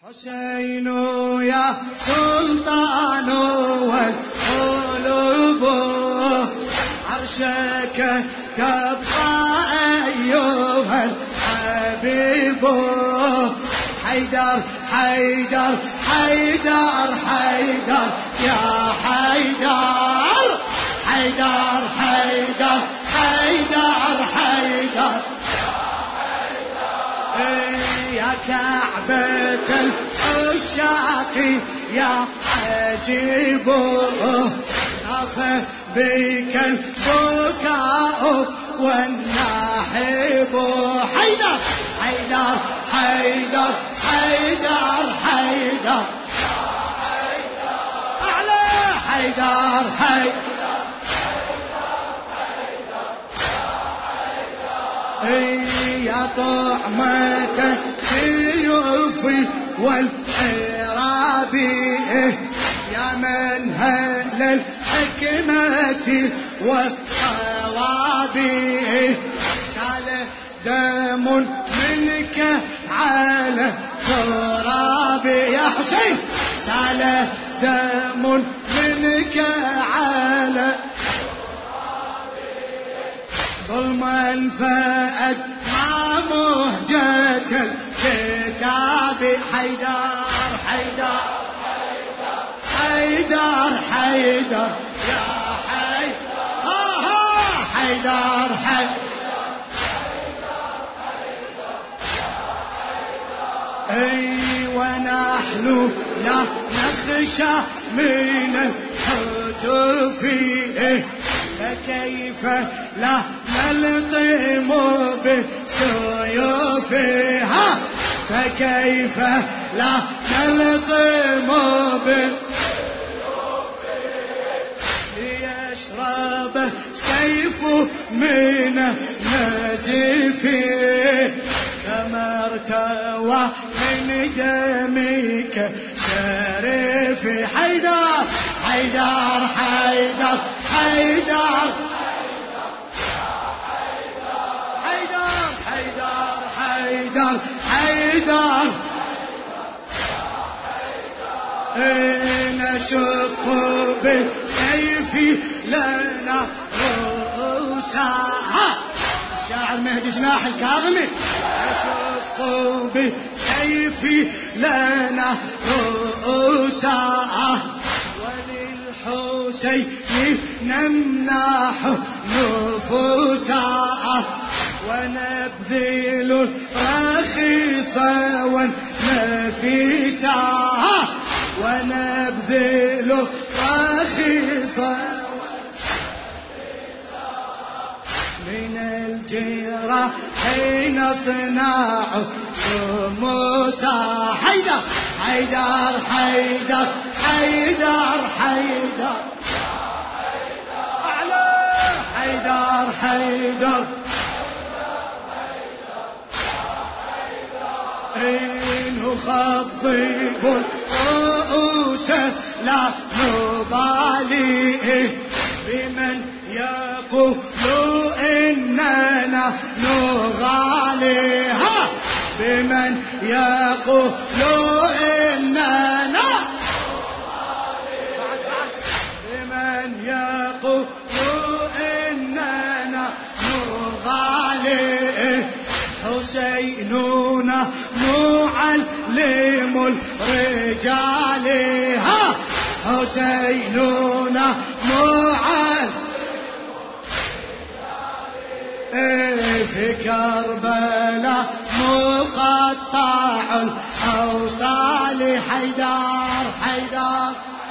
حسين يا سلطان والقلوب عرشك تبقى أيها الحبيب. حيدر حيدر حيدر حيدر يا حيدر حيدر حيدر حيدر حيدر يا كعبة العشاق يا عجيب. طاف بك البكاء والناحب. حيدر حيدر حيدر حيدر حيدر أعلى حيدر حيدر يا طعمة السيوف والحراب يا منهل الحكمة والصواب. سال دم منك على تراب يا حسين سال دم منك على ظلما فأدمى مهجة الكتاب. حيدر حيدر حيدر حيدر يا حيدر حيدر ونحن لا نخشى من الهتف فكيف لا نلطم بسيوفها. فكيف لا نلطم ليشرب سيف من نزيف كما ارتوى من دمك شريف. حيدر حيدر حيدر حيدر حيدر حيدر حيدر نشق بالسيف لنا رؤوسها. الشاعر مهدي جناح الكاظمي. نشق بالسيف لنا رؤوسها وللحسين نمنح نفوسها ونبذل الرخيص والنفيسا. ونبذل الرخيص من الجراح نصنع شموسا. حيدر حيدر حيدر حيدر حيدر أعلى حيدر حيدر نخضب الرؤوس لا نبالي بمن يقول إننا نغاليها. بمن يقول إننا بمن يقول إننا نغالي. حسيننا معلم الرجال. حسيننا معلم في كربلاء مقطع الأوصال. حيدر حيدر